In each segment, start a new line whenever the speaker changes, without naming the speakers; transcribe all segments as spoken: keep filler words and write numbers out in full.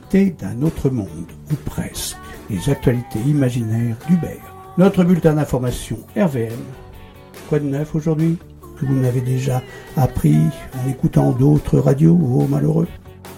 actualités d'un autre monde, ou presque, les actualités imaginaires d'Hubert. Notre bulletin d'information R V M. Quoi de neuf aujourd'hui? Que vous n'avez déjà appris en écoutant d'autres radios, ô malheureux?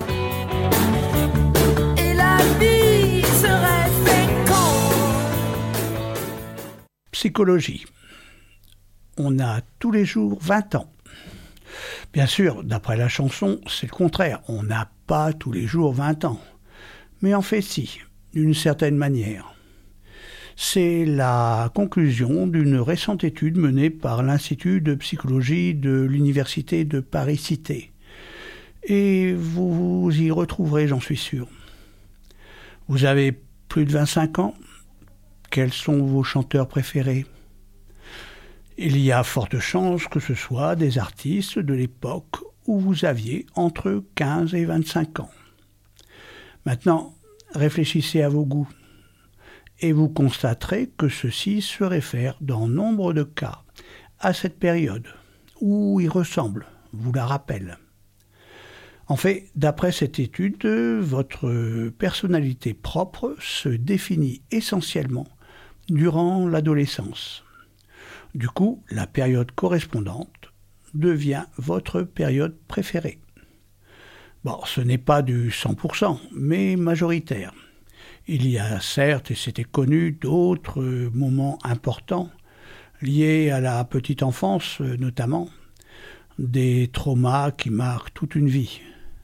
Et la vie serait féconde.
Psychologie. On a tous les jours vingt ans. Bien sûr, d'après la chanson, c'est le contraire. On n'a pas tous les jours vingt ans. Mais en fait si, d'une certaine manière. C'est la conclusion d'une récente étude menée par l'Institut de psychologie de l'Université de Paris-Cité. Et vous vous y retrouverez, j'en suis sûr. Vous avez plus de vingt-cinq ans? Quels sont vos chanteurs préférés? Il y a forte chance que ce soit des artistes de l'époque où vous aviez entre quinze et vingt-cinq ans. Maintenant, réfléchissez à vos goûts. Et vous constaterez que ceci se réfère dans nombre de cas à cette période où il ressemble, vous la rappelle. En fait, d'après cette étude, votre personnalité propre se définit essentiellement durant l'adolescence. Du coup, la période correspondante devient votre période préférée. Bon, ce n'est pas du cent pour cent, mais majoritaire. Il y a certes, et c'était connu, d'autres moments importants liés à la petite enfance notamment, des traumas qui marquent toute une vie.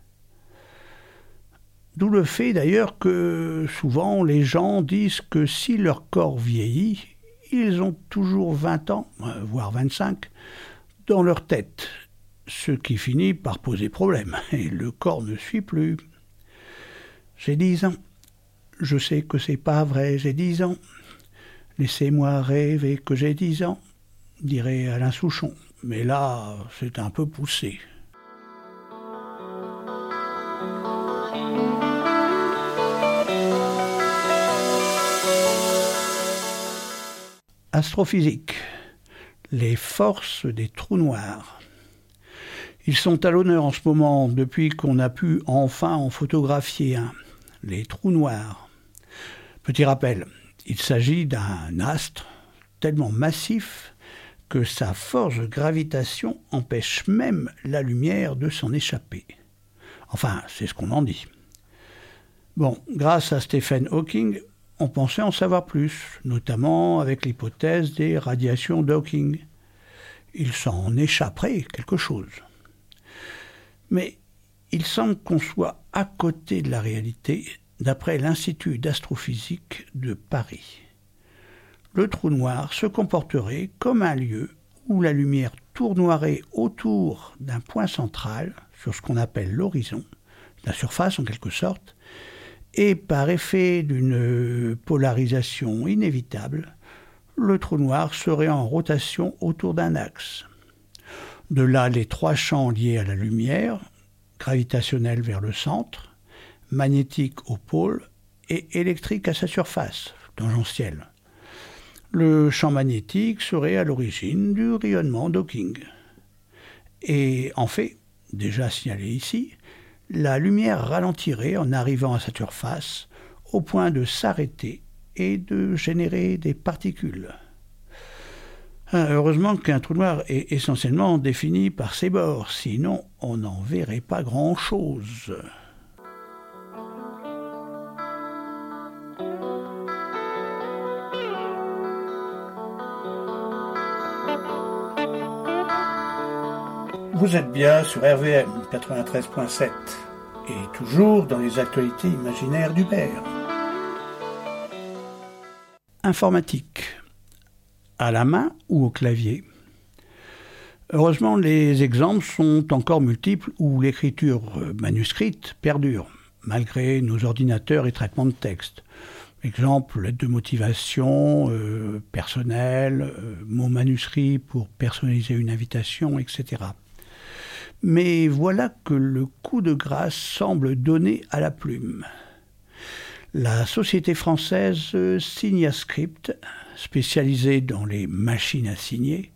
D'où le fait d'ailleurs que souvent les gens disent que si leur corps vieillit, ils ont toujours vingt ans, voire vingt-cinq, dans leur tête, ce qui finit par poser problème, et le corps ne suit plus. J'ai dix ans. Je sais que c'est pas vrai, j'ai dix ans. Laissez-moi rêver que j'ai dix ans, dirait Alain Souchon. Mais là, c'est un peu poussé. Astrophysique. Les forces des trous noirs. Ils sont à l'honneur en ce moment depuis qu'on a pu enfin en photographier un. Les trous noirs. Petit rappel, il s'agit d'un astre tellement massif que sa force de gravitation empêche même la lumière de s'en échapper. Enfin, c'est ce qu'on en dit. Bon, grâce à Stephen Hawking, on pensait en savoir plus, notamment avec l'hypothèse des radiations d'Hawking. Il s'en échapperait quelque chose. Mais il semble qu'on soit à côté de la réalité, d'après l'Institut d'astrophysique de Paris. Le trou noir se comporterait comme un lieu où la lumière tournoierait autour d'un point central, sur ce qu'on appelle l'horizon, la surface en quelque sorte, et par effet d'une polarisation inévitable, le trou noir serait en rotation autour d'un axe. De là les trois champs liés à la lumière, gravitationnel vers le centre, magnétique au pôle et électrique à sa surface, tangentielle. Le champ magnétique serait à l'origine du rayonnement d'Hawking. Et en fait, déjà signalé ici, la lumière ralentirait en arrivant à sa surface au point de s'arrêter et de générer des particules. Heureusement qu'un trou noir est essentiellement défini par ses bords, sinon on n'en verrait pas grand-chose. Vous êtes bien sur R V M quatre-vingt-treize point sept et toujours dans les actualités imaginaires d'Hubert. Informatique. À la main ou au clavier? Heureusement, les exemples sont encore multiples où l'écriture manuscrite perdure, malgré nos ordinateurs et traitements de texte. Exemple, lettre de motivation, euh, personnelle, euh, mots manuscrits pour personnaliser une invitation, et cetera. Mais voilà que le coup de grâce semble donné à la plume. La société française Signascript, spécialisée dans les machines à signer,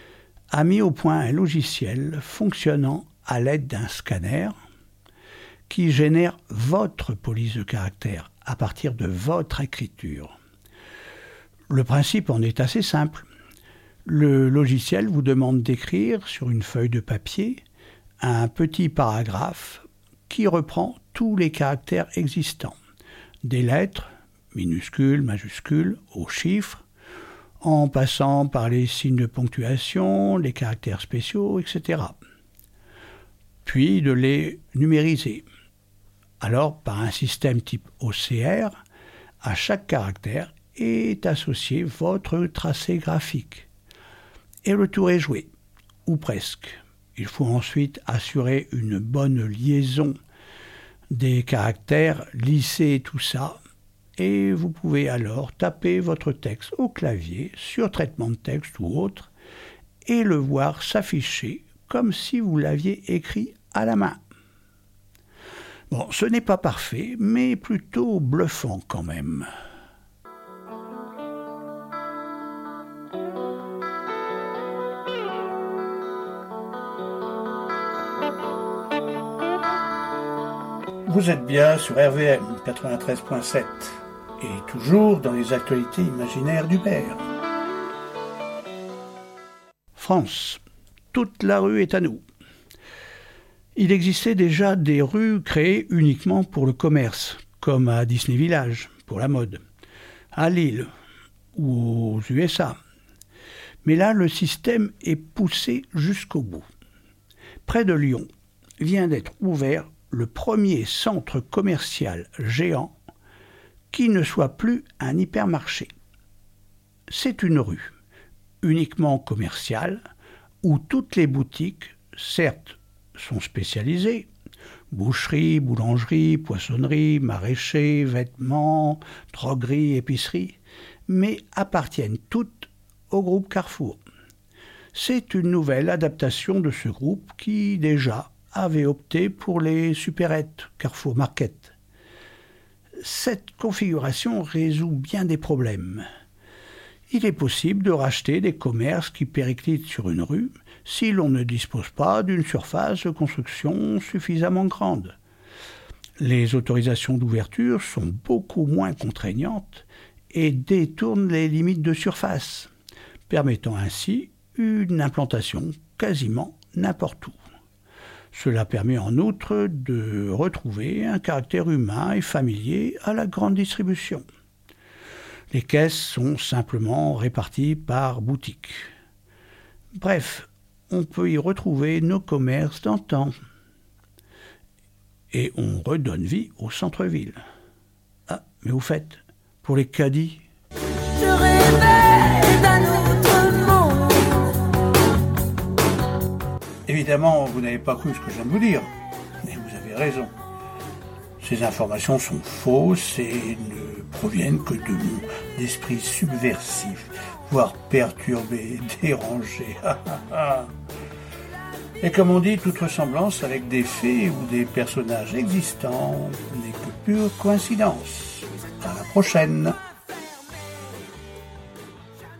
a mis au point un logiciel fonctionnant à l'aide d'un scanner qui génère votre police de caractère à partir de votre écriture. Le principe en est assez simple. Le logiciel vous demande d'écrire sur une feuille de papier un petit paragraphe qui reprend tous les caractères existants, des lettres, minuscules, majuscules, aux chiffres, en passant par les signes de ponctuation, les caractères spéciaux, et cetera. Puis de les numériser. Alors, par un système type O C R, à chaque caractère est associé votre tracé graphique. Et le tour est joué, ou presque. Il faut ensuite assurer une bonne liaison des caractères, lisser tout ça, et vous pouvez alors taper votre texte au clavier, sur traitement de texte ou autre, et le voir s'afficher comme si vous l'aviez écrit à la main. Bon, ce n'est pas parfait, mais plutôt bluffant quand même. Vous êtes bien sur R V M quatre-vingt-treize point sept et toujours dans les actualités imaginaires d'Hubert. France, toute la rue est à nous. Il existait déjà des rues créées uniquement pour le commerce, comme à Disney Village, pour la mode, à Lille ou aux U S A. Mais là, le système est poussé jusqu'au bout. Près de Lyon vient d'être ouvert le premier centre commercial géant qui ne soit plus un hypermarché. C'est une rue, uniquement commerciale, où toutes les boutiques, certes, sont spécialisées, boucherie, boulangerie, poissonnerie, maraîcher, vêtements, droguerie, épicerie, mais appartiennent toutes au groupe Carrefour. C'est une nouvelle adaptation de ce groupe qui, déjà, avait opté pour les supérettes Carrefour Market. Cette configuration résout bien des problèmes. Il est possible de racheter des commerces qui périclitent sur une rue si l'on ne dispose pas d'une surface de construction suffisamment grande. Les autorisations d'ouverture sont beaucoup moins contraignantes et détournent les limites de surface, permettant ainsi une implantation quasiment n'importe où. Cela permet en outre de retrouver un caractère humain et familier à la grande distribution. Les caisses sont simplement réparties par boutique. Bref, on peut y retrouver nos commerces d'antan. Et on redonne vie au centre-ville. Ah, mais au fait, pour les caddies...
Je rêvais d'un autre monde.
Évidemment, vous n'avez pas cru ce que je viens de vous dire, mais vous avez raison. Ces informations sont fausses et ne proviennent que de mon esprit subversif, voire perturbé, dérangé. Et comme on dit, toute ressemblance avec des faits ou des personnages existants n'est que pure coïncidence. À la prochaine.